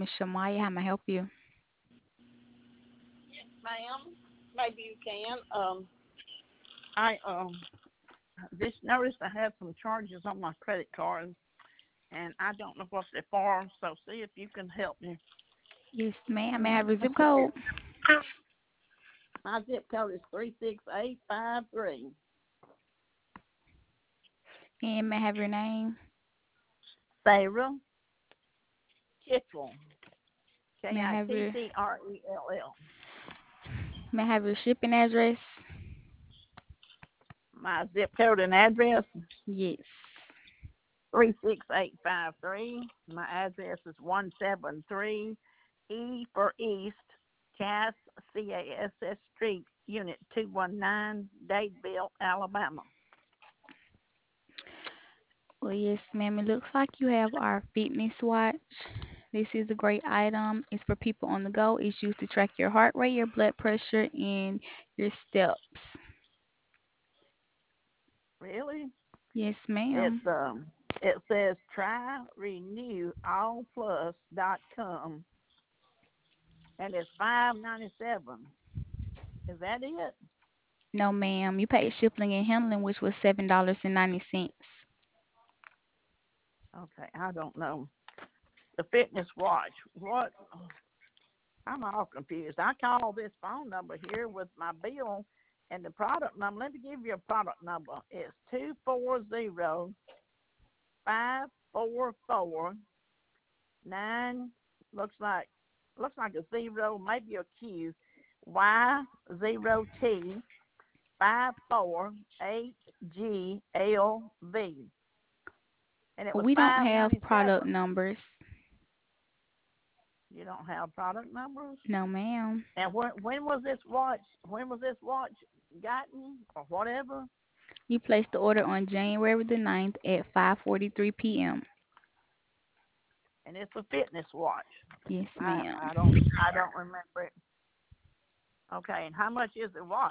is Shamaya. How may I help you? Ma'am, maybe you can. I just noticed I had some charges on my credit card, and I don't know what they're for. So see if you can help me. Yes, ma'am. May I have your zip code? My zip code is 36853. And may I have your name? Sarah Kittrell. May I have your Kittrell. may I have your shipping address? My zip code and address Yes. 36853. My address is 173 E for East, Cass CASS Street, Unit 219, Dadeville, Alabama. Well, yes, ma'am. It looks like you have our fitness watch. This is a great item. It's for people on the go. It's used to track your heart rate, your blood pressure, and your steps. Really? Yes, It's ma'am. it says tryrenewallplus.com, and it's $5.97. Is that it? No, ma'am. You paid shipping and handling, which was $7.90. Okay, I don't know. The fitness watch. What? I'm all confused. I called this phone number here with my bill and the product number. Let me give you a product number. It's 240-544-9. Looks like a zero, maybe a Q. Y0T 548GLV. And it was We don't have product 597. numbers. You don't have product numbers? No, ma'am. And when was this watch? When was this watch gotten or whatever? You placed the order on January the 9th at 5:43 p.m. And it's a fitness watch. Yes, I ma'am. I don't I don't remember it. Okay, and how much is the watch?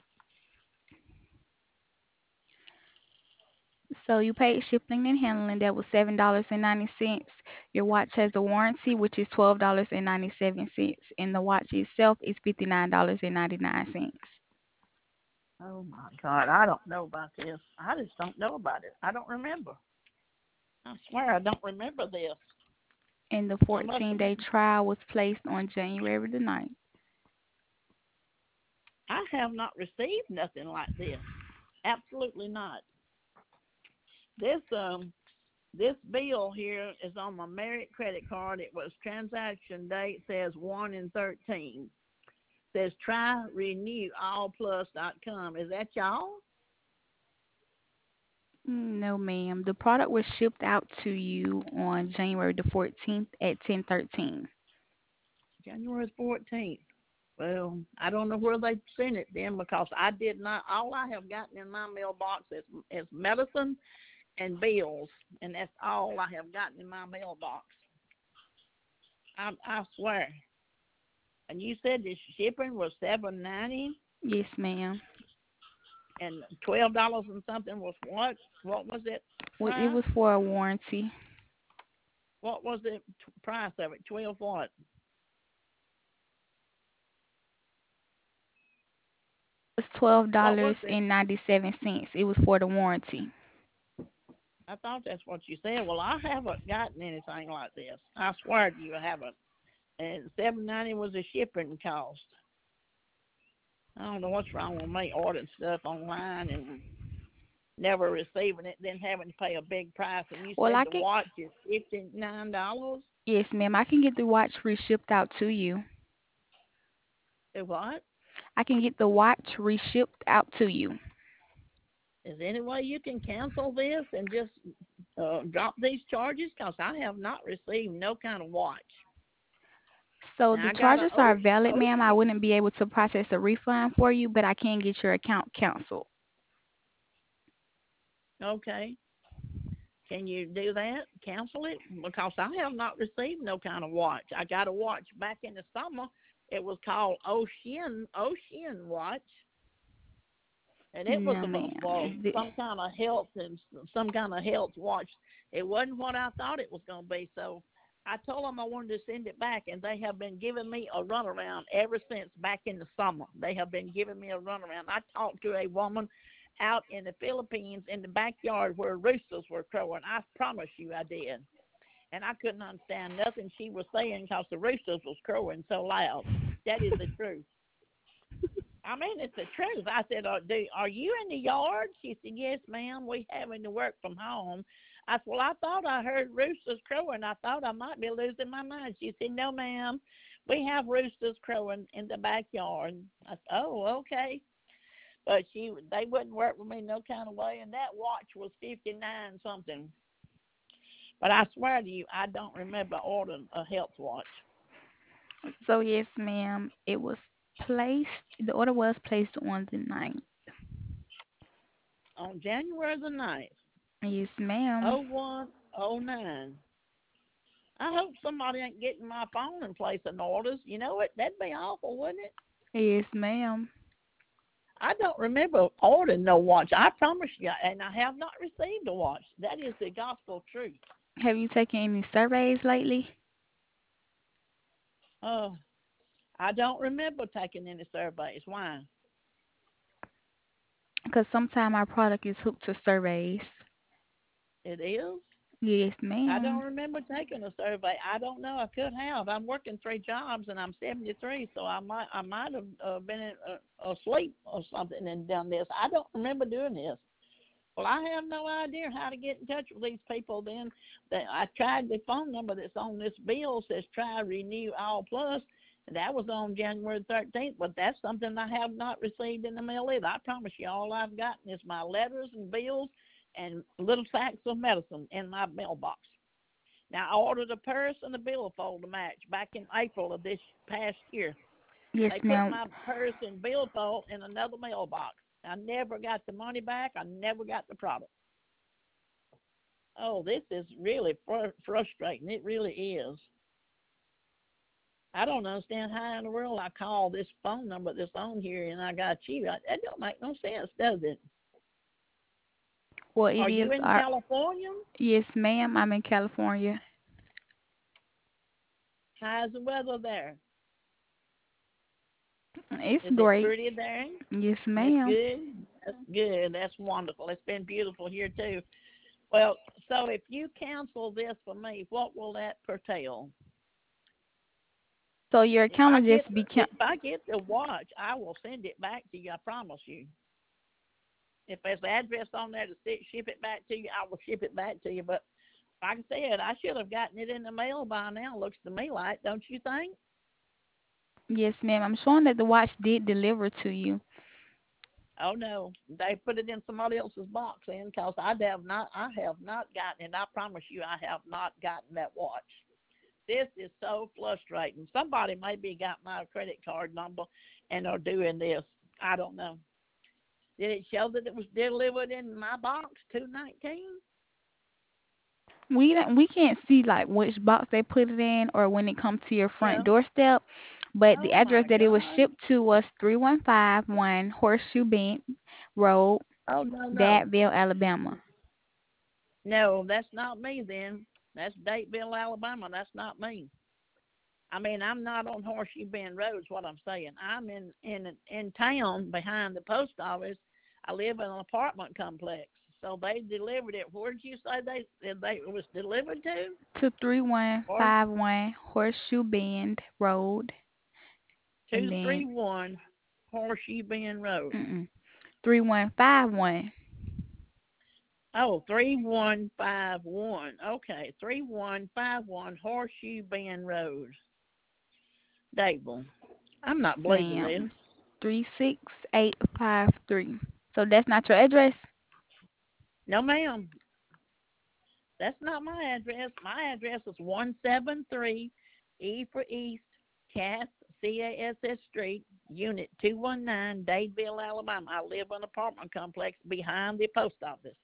So you paid shipping and handling. That was $7.90. Your watch has a warranty, which is $12.97, and the watch itself is $59.99. Oh my God, I don't know about this. I just don't know about it. I don't remember. I swear I don't remember this. And the I must have. 14-day trial was placed on January the 9th. I have not received nothing like this. Absolutely not. This bill here is on my Merit credit card. It was transaction date says 1 and 13. Says try renew allplus.com. Is that y'all? No, ma'am. The product was shipped out to you on January the 14th at 10:13. January 14th. Well, I don't know where they sent it then because I did not. All I have gotten in my mailbox is medicine and bills, and that's all I have gotten in my mailbox. I swear. And you said the shipping was $7.90 Yes, ma'am. and $12 and something was what? What was it Well, it price? was for a warranty. What was the price of it? 12 what? It's twelve What dollars was it? and 97 cents. It was for the warranty. I thought that's what you said. Well, I haven't gotten anything like this. I swear to you, I haven't. And $7.90 was the shipping cost. I don't know what's wrong with me ordering stuff online and never receiving it, then having to pay a big price. And you Well, said I the can. watch is $59. Yes, ma'am. I can get the watch reshipped out to you. The what? I can get the watch reshipped out to you. Is there any way you can cancel this and just drop these charges? Because I have not received no kind of watch. So Now the I got a charges are valid, ma'am. I Ocean. wouldn't be able to process a refund for you, but I can get your account canceled. Okay. Can you do that? Cancel it? Because I have not received no kind of watch. I got a watch back in the summer. It was called Ocean Watch, and it was No, for ma'am. some kind of health and some kind of health watch. It wasn't what I thought it was going to be. So I told them I wanted to send it back, and they have been giving me a runaround ever since back in the summer. They have been giving me a runaround. I talked to a woman out in the Philippines in the backyard where roosters were crowing. I promise you I did. And I couldn't understand nothing she was saying because the roosters was crowing so loud. That is the truth. I mean, it's the truth. I said, are you in the yard? She said, yes, ma'am. We having to work from home. I said, well, I thought I heard roosters crowing. I thought I might be losing my mind. She said, no, ma'am. We have roosters crowing in the backyard. I said, oh, okay. But they wouldn't work with me no kind of way. And that watch was 59 something. But I swear to you, I don't remember ordering a health watch. So yes, ma'am. It was placed. The order was placed on the 9th. On January the 9th, Yes, ma'am. 0109. I hope somebody ain't getting my phone and placing orders. You know what? That'd be awful, wouldn't it? Yes, ma'am. I don't remember ordering no watch. I promise you, and I have not received a watch. That is the gospel truth. Have you taken any surveys lately? Oh, I don't remember taking any surveys. Why? Because sometimes our product is hooked to surveys. It is? Yes, I ma'am. don't remember taking a survey. I don't know. I could have. I'm working 3 jobs and I'm 73, so I might have been asleep or something and done this. I don't remember doing this. Well, I have no idea how to get in touch with these people. Then I tried the phone number that's on this bill, says try Renew All Plus, and that was on January 13th. But that's something I have not received in the mail either. I promise you, all I've gotten is my letters and bills and little sacks of medicine in my mailbox. Now, I ordered a purse and a billfold to match back in April of this past year. Yes, They put ma'am. my purse and billfold in another mailbox. I never got the money back. I never got the product. Oh, this is really frustrating. It really is. I don't understand how in the world I call this phone number that's on here and I got you. That don't make no sense, does it? Well, it Are is you in our. California? Yes, ma'am. I'm in California. How's the weather there? It's Is it great. pretty there? Yes, That's ma'am. good. That's good. That's wonderful. It's been beautiful here too. Well, so if you cancel this for me, what will that pertail? So your If account I will get just be if I get the watch, I will send it back to you. I promise you. If there's the address on there to ship it back to you, I will ship it back to you. But like I said, I should have gotten it in the mail by now. Looks to me like, don't you think? Yes, ma'am. I'm showing that the watch did deliver to you. Oh no, they put it in somebody else's box in because I have not gotten it. I promise you, I have not gotten that watch. This is so frustrating. Somebody maybe got my credit card number and are doing this. I don't know. Did it show that it was delivered in my box 219? We can't see like which box they put it in or when it comes to your front Yeah. doorstep, but the Oh address my that it was God. shipped to was 3151 Horseshoe Bend Road, Oh no no Dadeville, Alabama. no. That's not me. Then that's Dateville, Alabama. That's not me. I mean, I'm not on Horseshoe Bend Road. Is what I'm saying. I'm in town behind the post office. I live in an apartment complex. So they delivered it. Where did you say they it was delivered to? To Or 3151 Horseshoe Bend Road, and then 231 Horseshoe Bend Road. mm 3151. Oh, 3151. Okay, 3151 Horseshoe Bend Road. Dable. I'm not Yes, believing ma'am. this. 36853. So that's not your address? No, ma'am. That's not my address. My address is 173 E for East, Cass, Cass Street, Unit 219, Dadeville, Alabama. I live in an apartment complex behind the post office.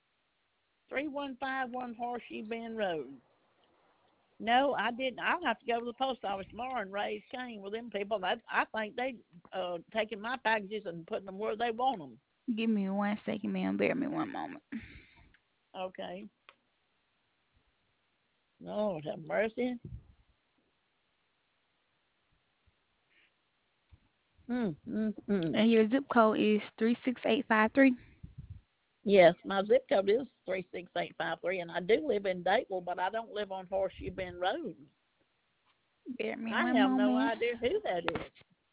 3151 Horseshoe Bend Road. No, I didn't. I'll have to go to the post office tomorrow and raise Cain with them people. I think they taking my packages and putting them where they want them. Give me 1 second, ma'am. Bear me one moment. Okay. Lord have mercy. Mm. And your zip code is 36853. Yes, my zip code is 36853, and I do live in Dateville, but I don't live on Horseshoe Bend Road. Bear me I one have no moment. idea who that is.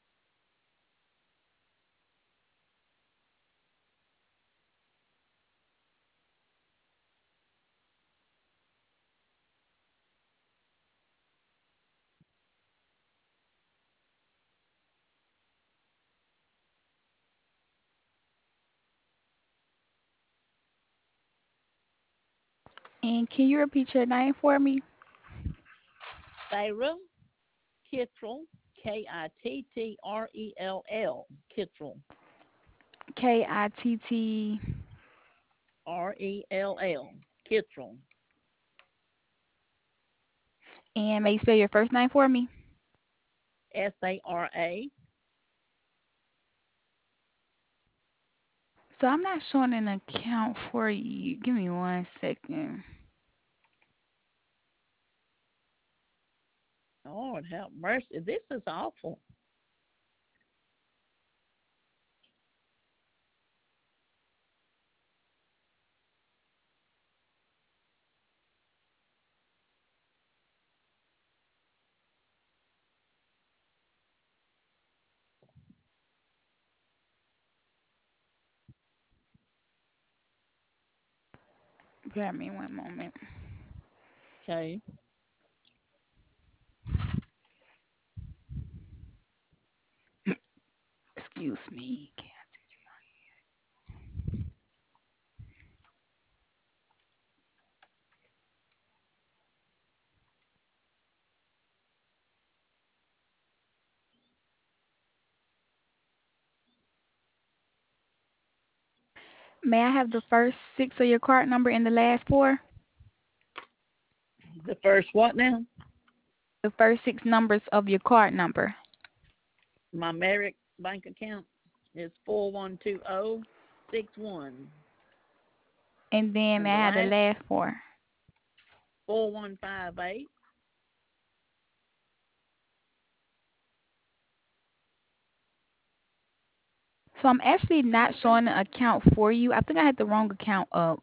And can you repeat your name for me? Sarah Kittrell, Kittrell, Kittrell, Kitt. Rell, Kittrell, And may you spell your first name for me? Sara. So I'm not showing an account for you. Give me 1 second. Lord have mercy. This is awful. Bear me one moment. Okay. Excuse me. May I have the first six of your card number and the last four? The first what now? The first six numbers of your card number. My Merrick bank account is 412061. And then And may the I have the last last four? 4158. So I'm actually What not is that? showing an account for you. I think I had the wrong account up.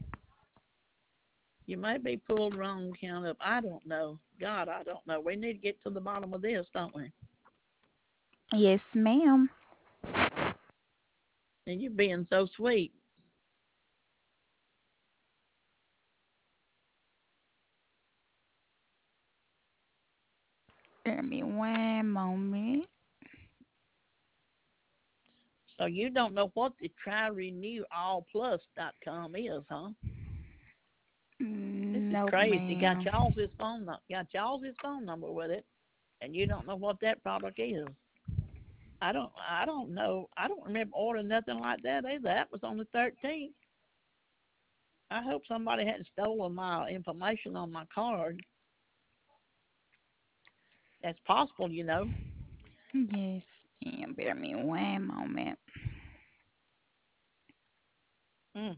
You may be pulled wrong count up. I don't know. God, I don't know. We need to get to the bottom of this, don't we? Yes, ma'am. And you being so sweet. Bear me one moment. So you don't know what the tryrenewallplus.com is, huh? This is Nope, crazy. ma'am. Got y'all's phone number with it, and you don't know what that product is. I don't know. I don't remember ordering nothing like that either. That was on the 13th. I hope somebody hadn't stolen my information on my card. That's possible. Yes, ma'am. Bear me one moment. Mm.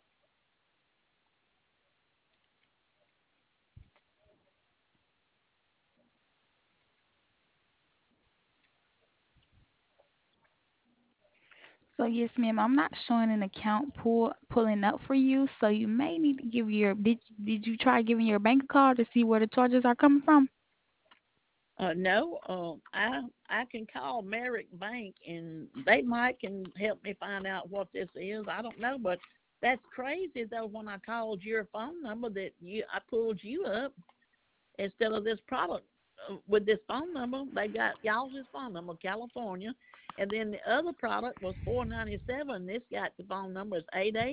So yes, ma'am. I'm not showing an account pulling up for you. So you may need to give your did you try giving your bank card to see where the charges are coming from? No, I can call Merrick Bank and they might can help me find out what this is. I don't know, but that's crazy though. When I called your phone number, I pulled you up instead of this product with this phone number. They got y'all's phone number, California, and then the other product was 497. This got the phone number is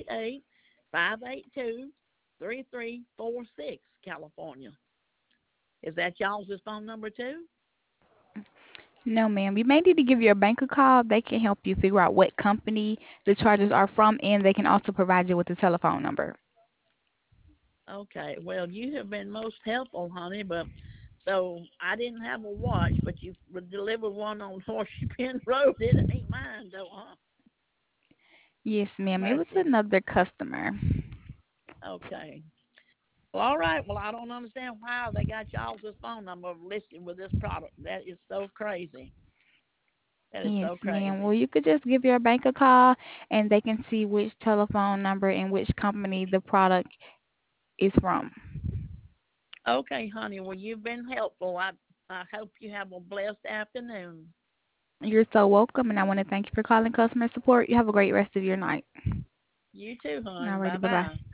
888-582-3346, California. Is that y'all's phone number too? No, ma'am. You may need to give your bank a call. They can help you figure out what company the charges are from, and they can also provide you with the telephone number. Okay, well, you have been most helpful, honey, but so I didn't have a watch, but you delivered one on Horseshoe Bend Road. It ain't mine, though, huh? Yes, ma'am. It was Mercy. another customer. Okay. Well, all right. Well, I don't understand why they got y'all's phone number listed with this product. That is so crazy. That is so Yes, ma'am. Well, crazy. you could just give your bank a call and they can see which telephone number and which company the product is from. Okay, honey. Well, you've been helpful. I hope you have a blessed afternoon. You're so welcome, and I want to thank you for calling customer support. You have a great rest of your night. You too, hon. Bye Alrighty, bye bye. bye.